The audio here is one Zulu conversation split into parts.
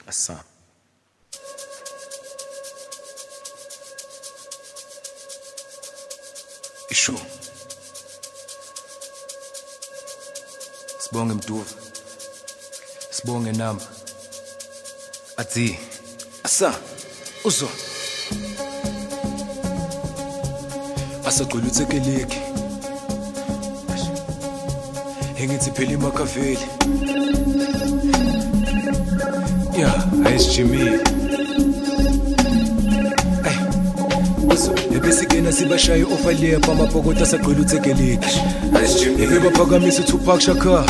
Asa. Isho. Sibonge Mduva. Sibonge Namba. Athi. Asa. Uzo. Asagcwele uThekeleki. Engithi phela iMachiavelli. Yeah, ice Jimmy. Ebesigena sibashaye ofaliya phamapokota sagcwele uThekeleki. Ice Jimmy. Ebephakamisa uTupac Shakur.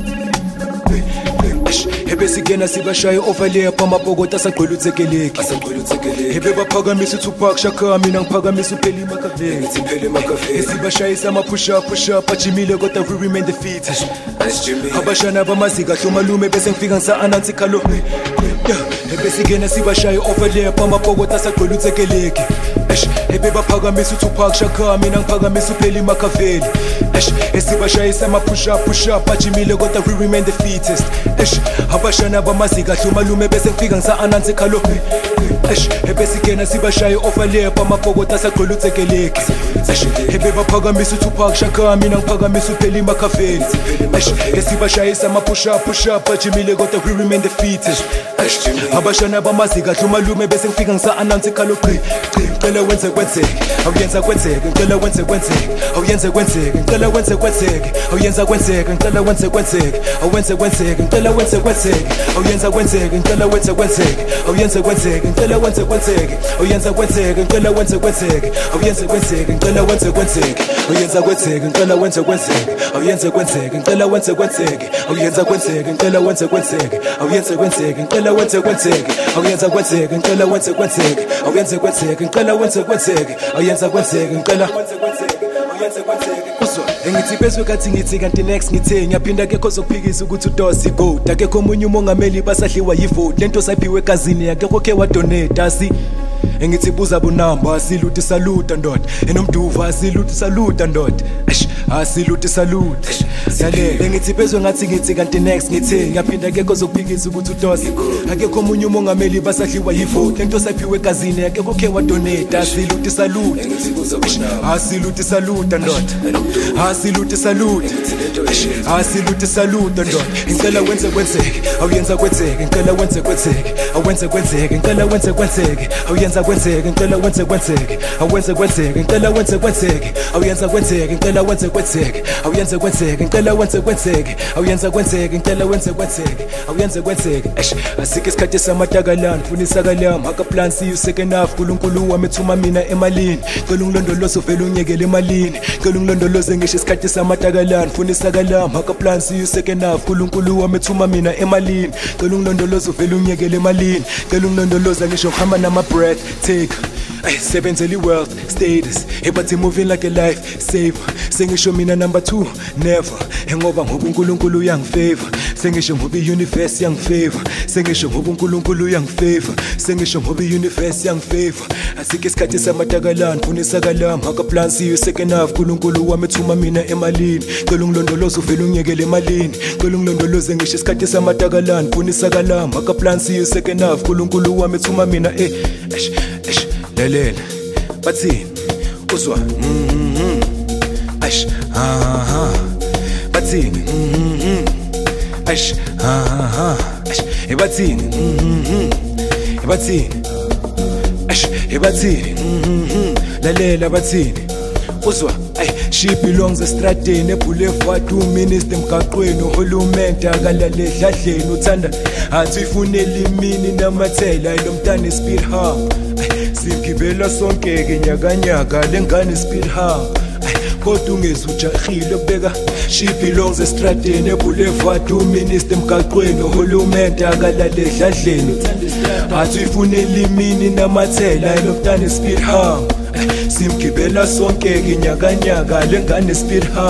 Ebesigena sibashaye ofaliya phamapokota sagcwele uThekeleki. Ebephakamisa uTupac Shakur mina ngiphakamisa uphela iMachiavelli. Esibashaye sama push up ajimile kodwa we remain defeated. Abashana bamaziga hlomalume bese ngifika ngisa announce ikhalo. Ebesigena sibashaye ofaliya phamapokota sagcwele uThekeleki. Ebephakamisa uTupac Shakur mina ngiphakamisa uphela iMachiavelli. Esibashaye sama push up ajimile kodwa we remain defeated. Abashana bamaziga hlomalume bese ngifika ngisa announce ikhalo. Ebesigena sibashaye ofaliya phamapokota sagcwele uThekeleki. Ebephakamisa uTupac Shakur mina ngiphakamisa uphela iMachiavelli. Esibashaye sama push up ajimile kodwa we remain defeated. Abashana bamaziga hlomalume bese ngifika ngisa announce ikhalo. Ngicela wenze kwenzeke awuyenza kwenzeke ngicela wenze kwenzeke awuyenza kwenzeke ngicela wenze kwenzeke awuyenza kwenzeke ngicela wenze kwenzeke awenze kwenzeke ngicela wenze kwenzeke awuyenza kwenzeke ngicela wenze kwenzeke awuyenza kwenzeke ngicela wenze kwenzeke awuyenza kwenzeke ngicela wenze kwenzeke awuyenza kwenzeke ngicela wenze kwenzeke awuyenza kwenzeke ngicela wenze kwenzeke awuyenza kwenzeke ngicela wenze kwenzeke awuyenza kwenzeke ngicela wenze kwenzeke awuyenza kwenzeke ngicela wenze kwenzeke awuyenza kwenzeke ngicela wenze kwenzeke awuyenza kwenzeke ngicela wenze kwenzeke awuyenza kwenzeke ngicela wenze kwenzeke awuyenza kwenzeke uzwa engithi bezwe kathi ngithi kanti next ngithe ngiyaphinda akekho zokuphikisa ukuthi uDosi vote akekho omunye umongameli basahliwa yivote lento sayiphiwe egazini akekho ke wadonate asi engithi buza bonamba asiluthi saluta ndoda enomduva asiluthi saluta ndoda asiluthi saluta yale engithi bezwe ngathi ngithi kanti next ngithe ngiyaphinda akekho zokuphikisa ukuthi uDosi akekho omunye umongameli basahliwa yivote lento sayiphiwe egazini akekho ke wadonate asiluthi saluta asiluthi saluta ndoda asiluthi saluta asiluthi saluta ndoda ngicela wenze kwenzeke awuyenza kwenzeke ngicela wenze kwenzeke awenze kwenzeke ngicela wenze kwenzeke awuyenza kwenzeke ngicela wenze kwenzeke awenze kwenzeke ngicela wenze kwenzeke awuyenza kwenzeke ngicela wenze kwenzeke awuyenza kwenzeke ngicela wenze kwenzeke awuyenza kwenzeke ngicela wenze kwenzeke awuyenza kwenzeke asike isikhathi samatakalana funa isakalami aka plan see you second half uNkulunkulu wamethuma mina emalini cela ungilondoloze uvela unyekele emalini cela ungilondoloze ngisho isikhathi samatakalana funa isakalami aka plan see you second half uNkulunkulu wamethuma mina emalini cela ungilondoloze uvela unyekele emalini cela ungilondoloze ngisho ngihamba nama breath take sebenzeli wealth status but moving like a life saver sengisho mina number 2 never ngoba ngoba uNkulunkulu uyangifavor sengisho ngoba iuniverse yangifavor sengisho ngoba uNkulunkulu uyangifavor sengisho ngoba iuniverse yangifavor asike isikhathi samatakalana funa isakalami aka plan see you second half uNkulunkulu wamethuma mina emalini cela ungilondoloze uvela unyekele emalini cela ungilondoloze ngisho isikhathi samatakalana funa isakalami aka plan see you second half uNkulunkulu wamethuma mina lalela bathini uzwa bathini bathini bathini bathini lalela bathini uzwa she belongs estradeni eBoulevard 2 minister emgaqweni uhulumende akalale edladleni uthanda athi uyifunela imini namathela lomntana speed hub sigibela sonke ke nyakanyaka lengane speed hub kodwa ungezujahile ubeka she belongs estradeni eBoulevard 2 minister emgaqweni uhulumende akalale edladleni athi uyifunela imini namathela lomntana speed hub simgibela sonke ke nyakanyaka lengane speed hub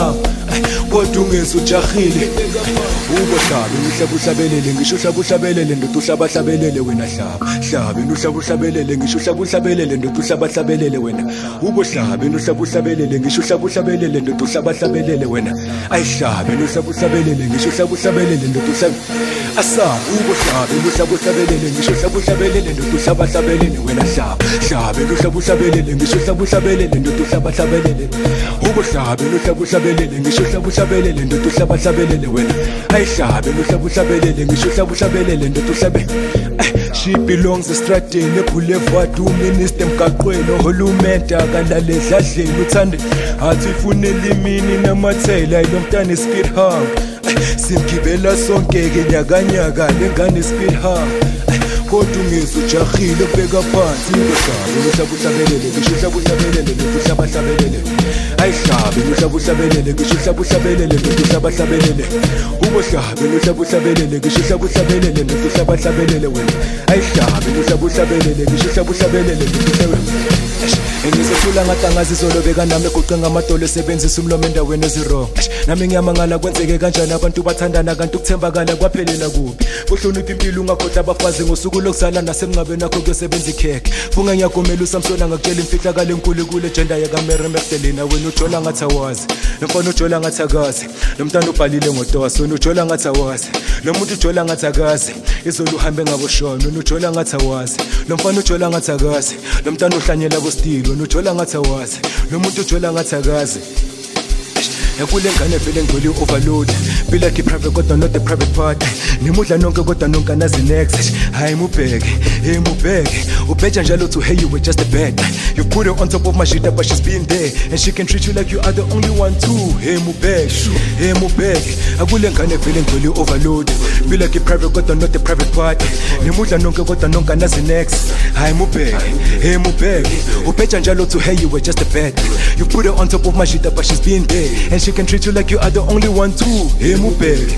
kodwa ungezujahile ubohlabe uhlabuhlabelele ngisho uhlabuhlabelele ndoda uhlabahlabelele wena hlabe uhlabuhlabelele ngisho uhlabuhlabelele ndoda uhlabahlabelele wena ubohlabe uhlabuhlabelele ngisho uhlabuhlabelele ndoda uhlabahlabelele wena ayihlabe uhlabuhlabelele ngisho uhlabuhlabelele ndoda uhlabe asabe ubohlabe uhlabuhlabelele ngisho uhlabuhlabelele ndoda uhlabahlabelele wena hlabe uhlabuhlabelele ngisho uhlabuhlabelele ndoda uhlabahlabelele ubohlabe uhlabuhlabelele ngisho uhlabuhlabelele ndoda uhlabahlabelele wena ayihlabe uhlabuhlabelele ngisho uhlabuhlabelele ndoda uhlabe she belongs estradeni eBoulevard uminister emgaqweni ohulumende akalale edladleni uthande athi ifunela imini namathela ilomntana speed hung simgibela sonke ke nyakanyaka lengane speed hung kodwa ungezujahile ubeka phansi uhlabuhlabelele ngisho uhlabuhlabelele ndoda uhlabahlabelele ayihlabe uhlabuhlabelele ngisho uhlabuhlabelele ndoda uhlabahlabelele ubohlabe uhlabuhlabelele ngisho uhlabuhlabelele ndoda uhlabahlabelele wena ayihlabe uhlabuhlabelele ngisho uhlabuhlabelele ndoda uhlabahlabelele engisethula ngatangaza izolo beka nami eguqe ngamadolo esebenzisa umlomo endaweni ezirong nami ngiyamangala kwenzeke kanjani abantu bathandana kanti ukuthembakala kwaphelela kuphi kuhlonipha impilo ungakhohlwa abafazi ngosuku lokuzala nasemngcwabeni nakho kuyosebenza ikhekhe funga ngiyagomela uSamson angakutshela imfihlakalo enkulu kule agenda yakaMary Magdalena wena ujola ngathi awazi nomfana ujola ngathi akazi nomntana ubhalile ngotoso wena ujola ngathi awazi nomuntu ujola ngathi akazi izolo uhambe ngaboshona wena ujola ngathi awazi nomfana ujola ngathi akazi nomntana uhlanyela bostilo wena ujola ngathi awazi nomuntu ujola ngathi akazi yakule ngane vele ngcwele overload feel like private kodwa not the private part nimudla nonke kodwa nonke nazi next hayi mubheke ubheja njalo to hey you were just a bad you put her on top of my shit but she's been there and she can treat you like you are the only one too hey mubheke akule ngane vele ngcwele overload feel like private kodwa not the private part nimudla nonke kodwa nonke nazi next hayi mubheke ubheja njalo to hey you were just a bad you put her on top of my shit but she's been there and she can treat you like you are the only one too hey mubheke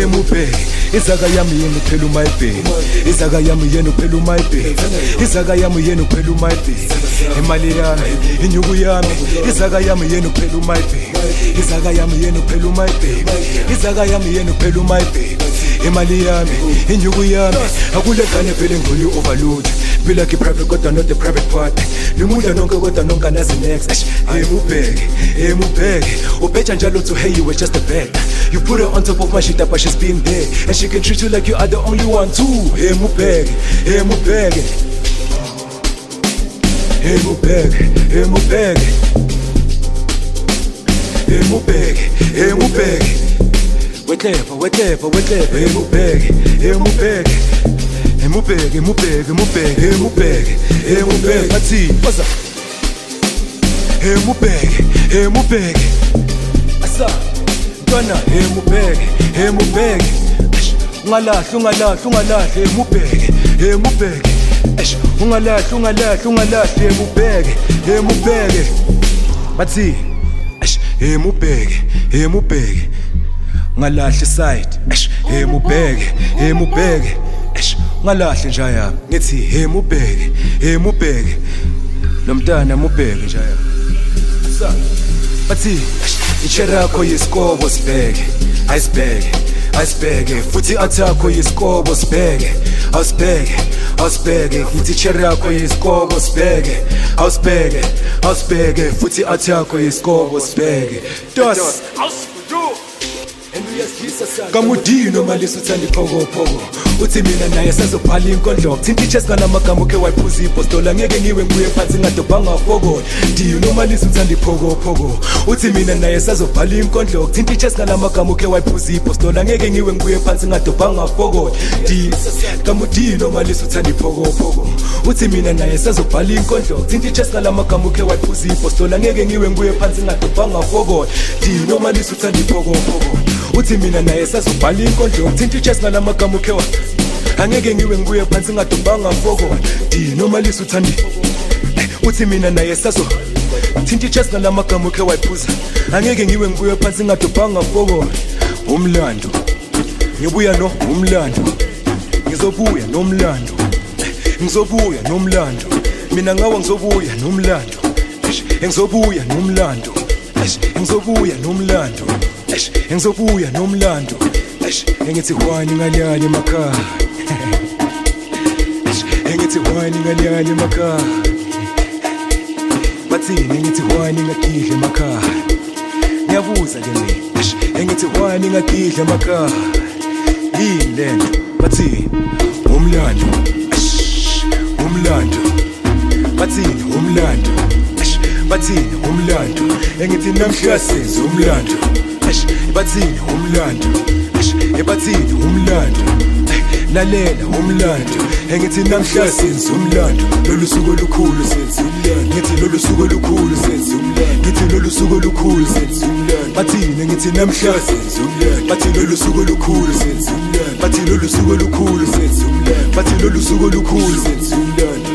izaka yami yenu phela umayibheki izaka yami yenu phela umayibheki izaka yami yenu phela umayibheki imali yami inyuku yami izaka yami yenu phela umayibheki izaka yami yenu phela umayibheki izaka yami yenu phela umayibheki imali yami inyuku yami akule ngane vele ngcwele overload feel like private kodwa not the private part nimudla nonke kodwa nonke nazi next hey mubheke ubheja njalo to hey you were just a bad you put her on top of my shit but she's been there and she can treat you like you are the only one too hey mubheke mubheke bathi baza mubheke asa ntwana mubheke ungalahli mubheke ungalahli mubheke bathi mubheke ngalahli side mubheke ngalahle njaya ngithi hey mubheke nomntana mubheke njaya bathi icherakho yiskobo sibheke ayisibheke futhi athakho yiskobo sibheke awusibheke ngithi icherakho yiskobo sibheke awusibheke futhi athakho yiskobo sibheke dos kamudino malisi uthanda iphokopoko uthi mina naye sazobhala inkondlo thinta ichest kanamagama ukhe wayiphuza ibhostola ngeke ngiwe ngibuye phansi ngadobhanga fokola dino malisi uthanda iphokopoko uthi mina naye sazobhala inkondlo thinta ichest kanamagama ukhe wayiphuza ibhostola ngeke ngiwe ngibuye phansi ngadobhanga fokola kamudino malisi uthanda iphokopoko uthi mina naye sazobhala inkondlo thinta ichest kanamagama ukhe wayiphuza ibhostola ngeke ngiwe ngibuye phansi ngadobhanga fokola dino malisi uthanda iphokopoko uthi mina naye sazobhala inkondlo thinta ichest kanamagama ukhe angeke ngiwe ngibuye phansi ngadobhanga fokola dino malisi uthanda uthi mina naye sazo thinta ichest kanamagama ukhe wayiphuza angeke ngiwe ngibuye phansi ngadobhanga fokola umlando ngibuya umlando ngizobuya nomlando mina ngawa ngizobuya nomlando ngizobuya nomlando Engizobuya nomlando engithi wani nganyali emakhaya engithi wani nganyali emakhaya bathini engithi wani ngagidla emakhaya ngiyabuza ke mina engithi wani ngagidla emakhaya yini lento bathini umlando umlando bathini umlando bathini umlando engithi namhla senze umlando bathini umlando bathini umlando lalela umlando engithi namhla senze umlando lolu suku olukhulu senze umlando ngithi lolu suku olukhulu senze umlando ngithi lolu suku olukhulu senze umlando bathini ngithi namhla senze umlando bathi lolu suku olukhulu senze umlando bathi lolu suku olukhulu senze umlando bathi lolu suku olukhulu senze umlando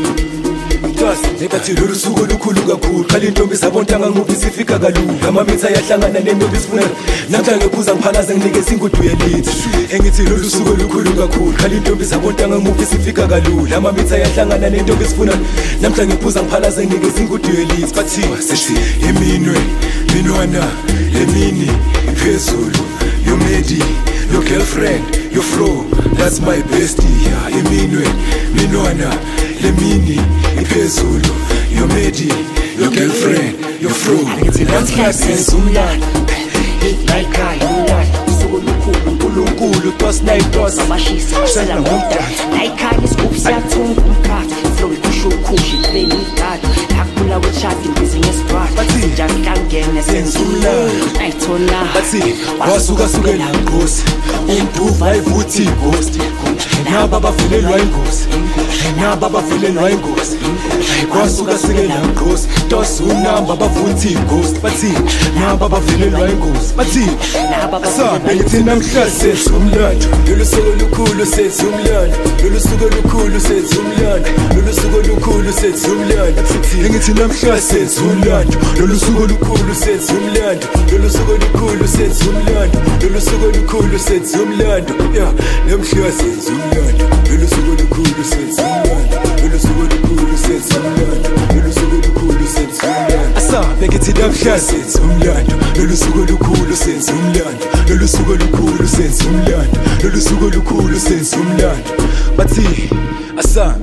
bathi lolu suku olukhulu kakhulu qala intombi sabontanga nguphi sifika kalula amamitha yahlangana nentombi sifuna namhla ngebuza ngiphalaza nginikeza ingudu yelithi engithi lolu suku olukhulu kakhulu qala intombi sabontanga nguphi sifika kalula amamitha yahlangana nentombi sifuna namhla ngebuza ngiphalaza nginikeza ingudu yelithi bathiwa sithi iminwe minwana lemini iphezulu your medi your girlfriend your fro that's my bestie iminwe minwana lemini iphezulu your medi your girlfriend your fro ngithi namhla senze umlando nayikhaya umlando usuku olukhulu uNkulunkulu tosnayitos abashisa sela ngomdala nayikhaya isigubhu siyathunga umkhathi flow ikusho ukhushi kubeni igadi akula wechati business part njani kangene senze umlando nayithola bathi wasuka sukela inkosi imbuva ivuthi ghost naba bavelelwa ingozi naba bavelelwa ingozi kwasuka sikela inkosi tos unamba bavuthi ghost bathi naba bavelelwa ingozi bathi sabe ngithi namhla senze umlando lolu suku olukhulu senze umlando lolu suku olukhulu senze umlando lolu suku olukhulu senze umlando ngithi namhla senze umlando lolu suku olukhulu senze umlando lolu suku olukhulu senze umlando lolu suku olukhulu senze umlando yeah namhla senze umlando lolu suku olukhulu senze umlando lolu suku olukhulu senze umlando lolu suku olukhulu senze umlando asabe ngithi namhla senze umlando lolu suku olukhulu senze umlando lolu suku olukhulu senze umlando lolu suku olukhulu senze umlando bathi asa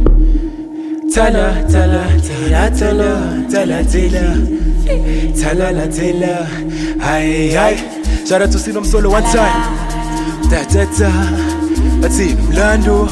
tala tala tala tala tala tala tala la tala hey hey shout out to Sinom Solo one time da da da bathi mlando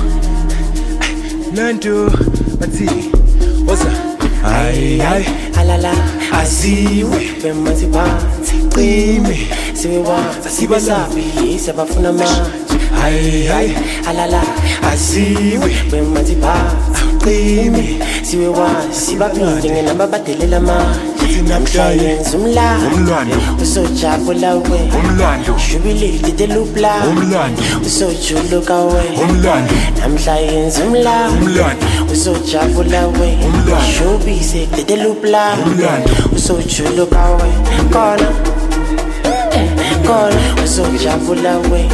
mlando bathi what's up hey hey alala aziwe bemathi phansi qime sibewanza sibasabi sebafuna manje hey hey alala aziwe bemathi phansi qime sibewanza sibaphinde ngenamba badelela manje namhla yenza umlando usojabula we umlando jubilate the loop la umlando usojuluka we umlando namhla yenza umlando usojabula we showbiz the loop la umlando usojuluka we khona usojabula we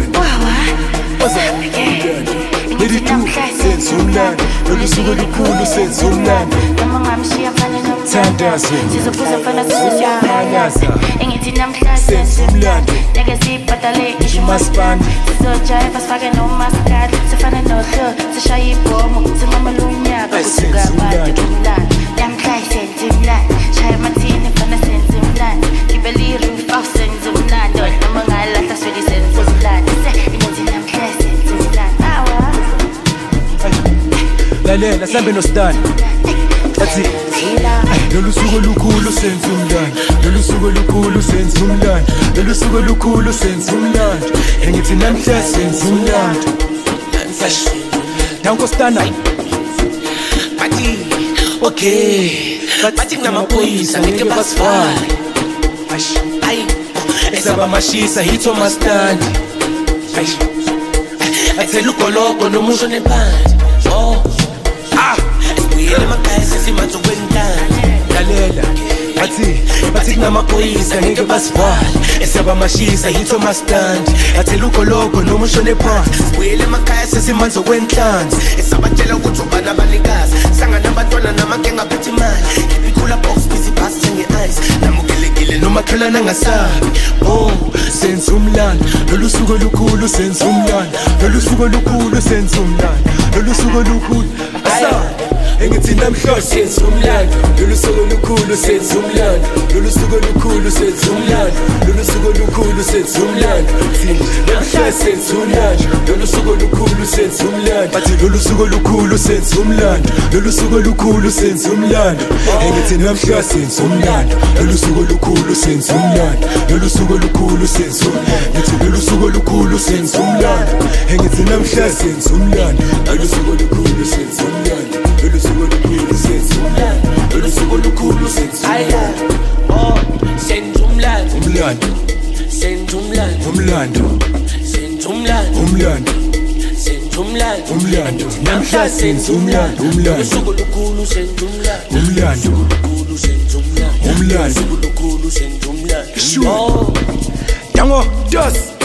Lady two senze umlando lolu suku olukhulu senze umlando noma ngamshiya mfana nomthanda thandazo sizobuza mfana sisiyaphanyaza engithi namhla senze senze umlando neke sibhadale isho umaspanda sizojayiva sifake nomaskadi sifane nohlo sishaye ibhomo sinqamela unyaka kusuka abantu umlando namhla senze umlando shaya amathini mfana senze umlando gibela i-roof off senze umlando noma ngalahla sweli senze umlando engithi namhla senze umlando awa lalela sambe nostani bathi lolu suku olukhulu senze umlando lolu suku olukhulu senze umlando lolu suku olukhulu senze umlando engithi namhla senze umlando danko stana bathi okay bathi ngamaphoyisa ngeke basifale ayi esaba mashisa hitho mastandi athela ugoloko nomusho nephansi oh esibuyele emakhaya sesimanzo kwentanda lalela bathi kunamaphoyisa ngeke basivale esaba mashisa hitho mastandi athela ugoloko nomusho nephansi sibuyele emakhaya sesimanzo kwenhlanzi esabatshela ukuthi ubana abanikazi sanga nabantwana namakenga aphethe imali ikhula box busy pass nge nice namukelekile nomakhelana ngasabi oh senza umlando lolu suku olukhulu senza umlando lolu suku olukhulu senza umlando lolu suku olukhulu engithi namhlanje senza umlando lolu suku olukhulu senza umlando lolu suku olukhulu senza umlando lolu suku olukhulu senza umlando namhlanje senza umlando lolu suku olukhulu senza umlando bathi lolu suku olukhulu senza umlando lolu suku olukhulu senza umlando engithi namhlanje senza umlando lolu suku olukhulu senza umlando lolu suku olukhulu senza umlando ngithi lolu suku olukhulu senza umlando engithi namhlanje senza umlando lolu suku olukhulu senza umlando lolu suku olukhulu senza umlando lolu suku olukhulu senza oh senza umlando umlando senza umlando umlando senza umlando umlando senza umlando umlando namhlanje senza umlando umlando usuku olukhulu senza umlando umlando olukhulu senza umlando umlando usuku olukhulu senza umlando Yango, das